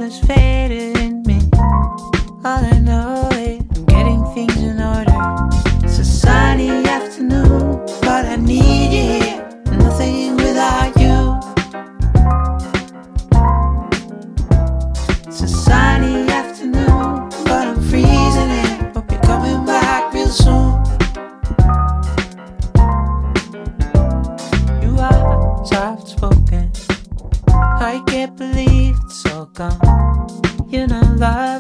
colors faded in me. All I know is I'm getting things in order. It's a sunny afternoon, but I need you here. Nothing without you. It's a sunny afternoon, but I'm freezing in. Hope you're coming back real soon. You are soft spoken. I can't believe it's all gone. You're not lying.